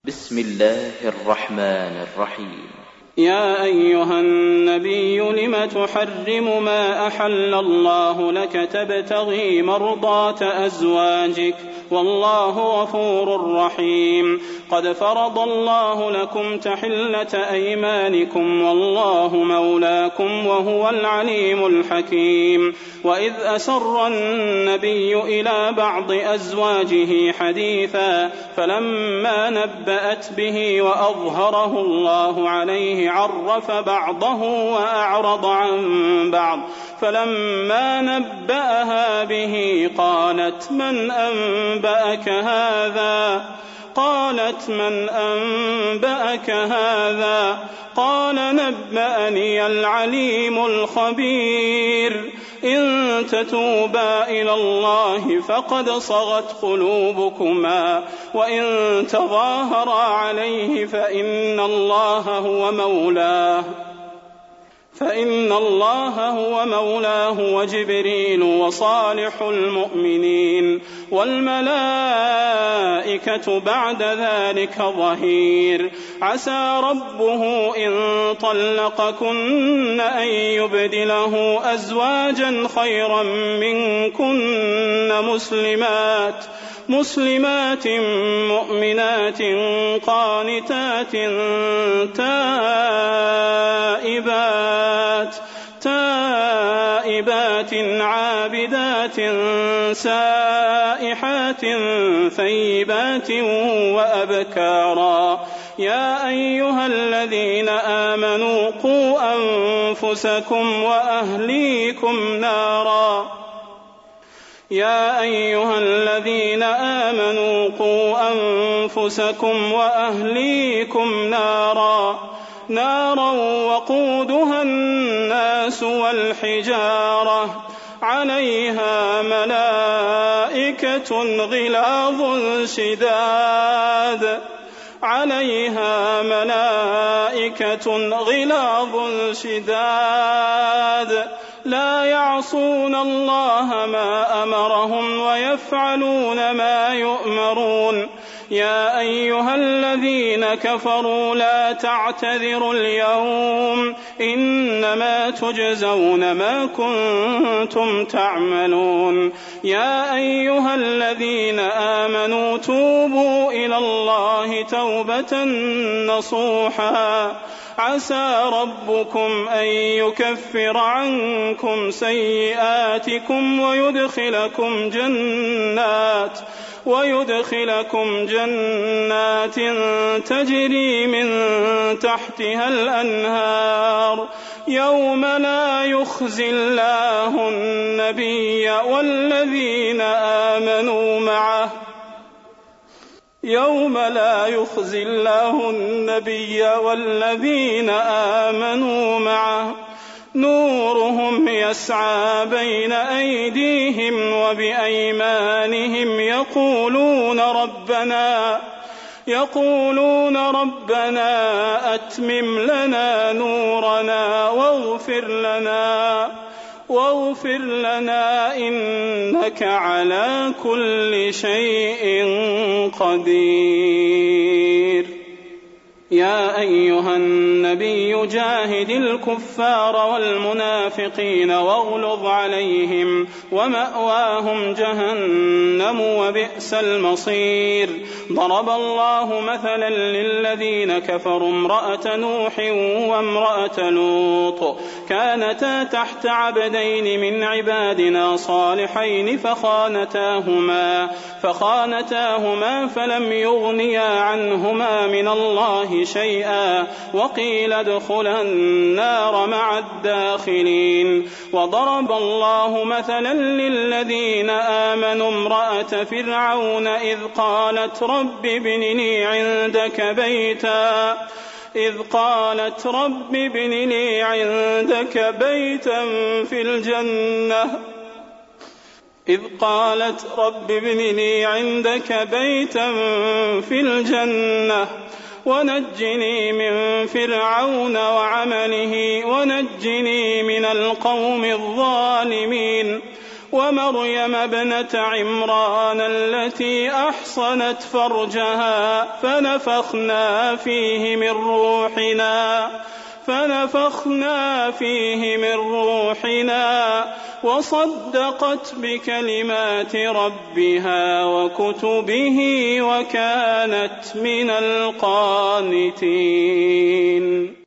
بسم الله الرحمن الرحيم. يا أيها النبي لم تحرم ما أحل الله لك تبتغي مرضات أزواجك والله غفور رحيم. قد فرض الله لكم تحلة أيمانكم والله مولاكم وهو العليم الحكيم. وإذ أسر النبي إلى بعض أزواجه حديثا فلما نبأت به وأظهره الله عليه عرف بعضه وأعرض عن بعض فلما نبأها به قالت من أنبأك هذا قال نبأني العليم الخبير. إن تتوبا إلى الله فقد صغت قلوبكما وإن تظاهرا عليه فإن الله هو مولاه وجبريل وصالح المؤمنين والملائكة بعد ذلك ظهير. عسى ربه إن طلقكن أن يبدله أزواجا خيرا منكن مسلمات مؤمنات قانتات تائبات عابدات سائحات ثيبات وأبكارا. يا أيها الذين آمنوا قوا أنفسكم وأهليكم نارا وقودها الناس والحجارة عليها ملائكة غلاظ شداد لا يعصون الله ما أمرهم ويفعلون ما يؤمرون. يا أيها الذين كفروا لا تعتذروا اليوم إنما تجزون ما كنتم تعملون. يا أيها الذين آمنوا توبوا إلى الله توبة نصوحا عسى ربكم أن يكفر عنكم سيئاتكم ويدخلكم جنات تجري من تحتها الأنهار يوم لا يخزي الله النبي والذين آمنوا معه نورهم يسعى بين أيديهم وبأيمانهم يقولون ربنا أتمم لنا نورنا واغفر لنا إنك على كل شيء قدير. يا أيها النبي جاهد الكفار والمنافقين واغلظ عليهم ومأواهم جهنم وبئس المصير. ضرب الله مثلا للذين كفروا امرأة نوح وامرأة لوط كانتا تحت عبدين من عبادنا صالحين فخانتاهما فلم يغنيا عنهما من الله شيئا وقيل ادخلا النار مع الداخلين. وضرب الله مثلا للذين آمنوا امرأة فرعون إذ قالت رب ابن لي عندك بيتا في الجنة ونجني من فرعون وعمله ونجني من القوم الظالمين. ومريم ابنة عمران التي أحصنت فرجها فنفخنا فيه من روحنا وصدقت بكلمات ربها وكتبه وكانت من القانتين.